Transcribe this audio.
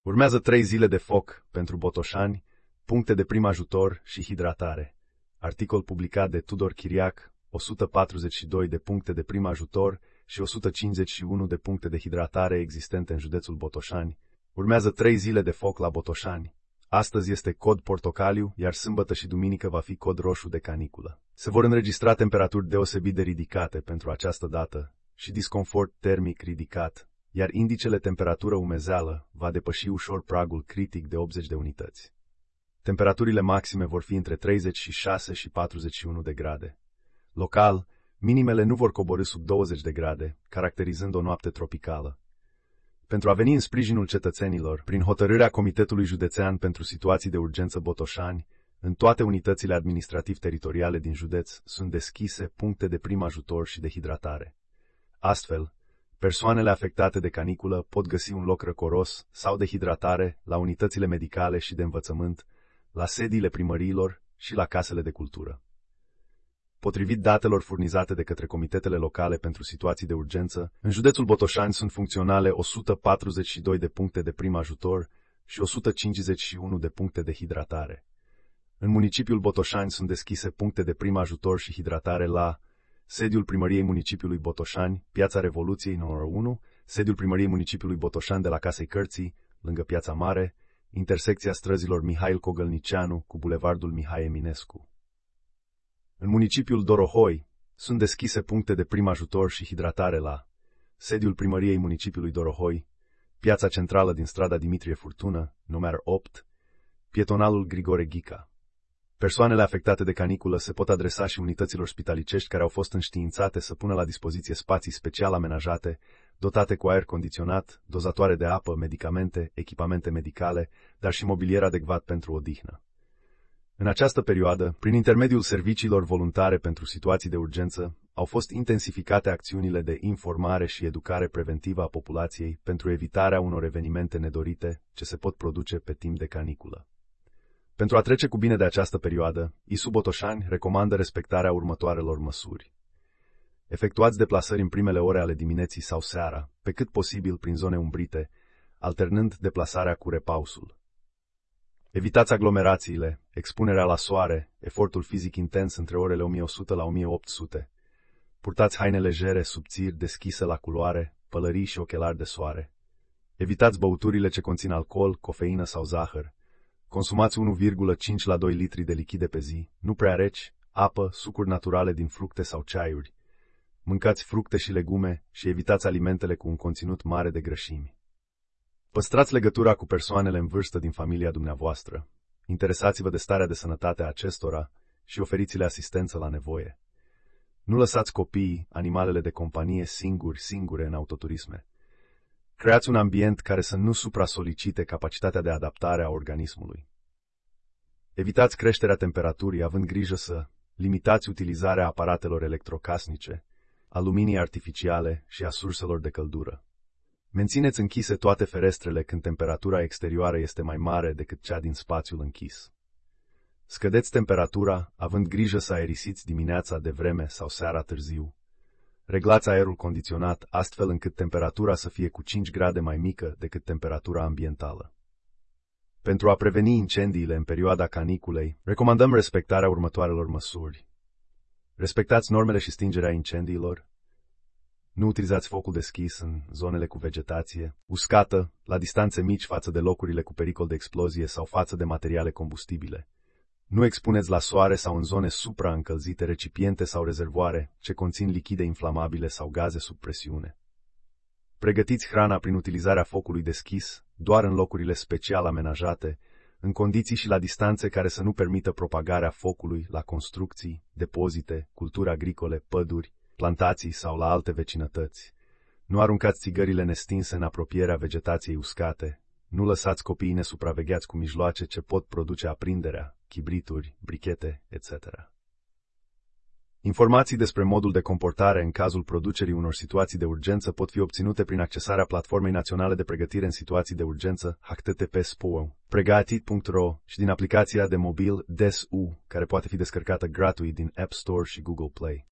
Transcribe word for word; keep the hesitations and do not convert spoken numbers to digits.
Urmează trei zile de foc pentru botoșani, puncte de prim ajutor și hidratare. Articol publicat de Tudor Chiriac, o sută patruzeci și doi de puncte de prim ajutor și o sută cincizeci și unu de puncte de hidratare existente în județul Botoșani. Urmează trei zile de foc la Botoșani. Astăzi este cod portocaliu, iar sâmbătă și duminică va fi cod roșu de caniculă. Se vor înregistra temperaturi deosebit de ridicate pentru această dată și disconfort termic ridicat, iar indicele temperatură-umezeală va depăși ușor pragul critic de optzeci de unități. Temperaturile maxime vor fi între treizeci și șase și patruzeci și unu de grade. Local, minimele nu vor coborî sub douăzeci de grade, caracterizând o noapte tropicală. Pentru a veni în sprijinul cetățenilor, prin hotărârea Comitetului Județean pentru Situații de Urgență Botoșani, în toate unitățile administrativ-teritoriale din județ sunt deschise puncte de prim ajutor și de hidratare. Astfel, persoanele afectate de caniculă pot găsi un loc răcoros sau de hidratare la unitățile medicale și de învățământ, la sediile primăriilor și la casele de cultură. Potrivit datelor furnizate de către comitetele locale pentru situații de urgență, în județul Botoșani sunt funcționale o sută patruzeci și doi de puncte de prim ajutor și o sută cincizeci și unu de puncte de hidratare. În municipiul Botoșani sunt deschise puncte de prim ajutor și hidratare la sediul primăriei municipiului Botoșani, Piața Revoluției numărul unu, sediul primăriei municipiului Botoșani de la Casei Cărții, lângă Piața Mare, intersecția străzilor Mihail Cogălnicianu cu bulevardul Mihai Eminescu. În municipiul Dorohoi sunt deschise puncte de prim ajutor și hidratare la sediul primăriei municipiului Dorohoi, Piața Centrală din strada Dimitrie Furtună, numărul opt, pietonalul Grigore Ghica. Persoanele afectate de caniculă se pot adresa și unităților spitalicești care au fost înștiințate să pună la dispoziție spații special amenajate, dotate cu aer condiționat, dozatoare de apă, medicamente, echipamente medicale, dar și mobilier adecvat pentru odihnă. În această perioadă, prin intermediul serviciilor voluntare pentru situații de urgență, au fost intensificate acțiunile de informare și educare preventivă a populației pentru evitarea unor evenimente nedorite ce se pot produce pe timp de caniculă. Pentru a trece cu bine de această perioadă, I S U Botoșani recomandă respectarea următoarelor măsuri. Efectuați deplasări în primele ore ale dimineții sau seara, pe cât posibil prin zone umbrite, alternând deplasarea cu repausul. Evitați aglomerațiile, expunerea la soare, efortul fizic intens între orele o mie o sută la o mie opt sute. Purtați haine legere, subțiri, deschise la culoare, pălării și ochelari de soare. Evitați băuturile ce conțin alcool, cofeină sau zahăr. Consumați unu virgulă cinci la doi litri de lichide pe zi, nu prea reci, apă, sucuri naturale din fructe sau ceaiuri. Mâncați fructe și legume și evitați alimentele cu un conținut mare de grăsimi. Păstrați legătura cu persoanele în vârstă din familia dumneavoastră. Interesați-vă de starea de sănătate a acestora și oferiți-le asistență la nevoie. Nu lăsați copiii, animalele de companie singuri, singure în autoturisme. Creați un ambient care să nu supra-solicite capacitatea de adaptare a organismului. Evitați creșterea temperaturii, având grijă să limitați utilizarea aparatelor electrocasnice, a luminii artificiale și a surselor de căldură. Mențineți închise toate ferestrele când temperatura exterioară este mai mare decât cea din spațiul închis. Scădeți temperatura, având grijă să aerisiți dimineața de vreme sau seara târziu. Reglați aerul condiționat astfel încât temperatura să fie cu cinci grade mai mică decât temperatura ambientală. Pentru a preveni incendiile în perioada caniculei, recomandăm respectarea următoarelor măsuri. Respectați normele și stingerea incendiilor. Nu utilizați focul deschis în zonele cu vegetație uscată, la distanțe mici față de locurile cu pericol de explozie sau față de materiale combustibile. Nu expuneți la soare sau în zone supraîncălzite recipiente sau rezervoare ce conțin lichide inflamabile sau gaze sub presiune. Pregătiți hrana prin utilizarea focului deschis, doar în locurile special amenajate, în condiții și la distanțe care să nu permită propagarea focului la construcții, depozite, culturi agricole, păduri, plantații sau la alte vecinătăți. Nu aruncați țigările nestinse în apropierea vegetației uscate. Nu lăsați copiii nesupravegheați cu mijloace ce pot produce aprinderea, chibrituri, brichete, et cetera. Informații despre modul de comportare în cazul producerii unor situații de urgență pot fi obținute prin accesarea Platformei Naționale de Pregătire în Situații de Urgență H T T P S P O pregătit punct r o și din aplicația de mobil D E S U, care poate fi descărcată gratuit din App Store și Google Play.